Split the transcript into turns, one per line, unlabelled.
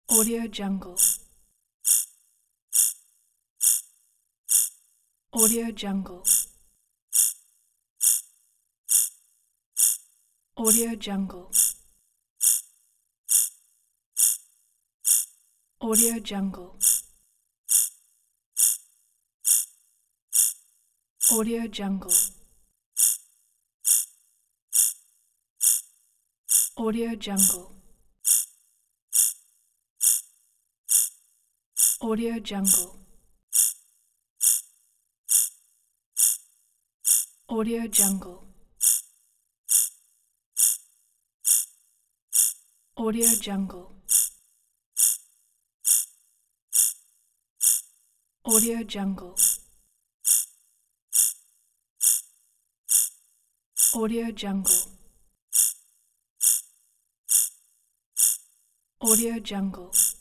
Audio Jungle. Audio Jungle. Audio Jungle. Audio Jungle. Audio Jungle. Audio Jungle. Audio Jungle. Audio Jungle. Audio Jungle. Audio Jungle. Audio Jungle. Audio Jungle.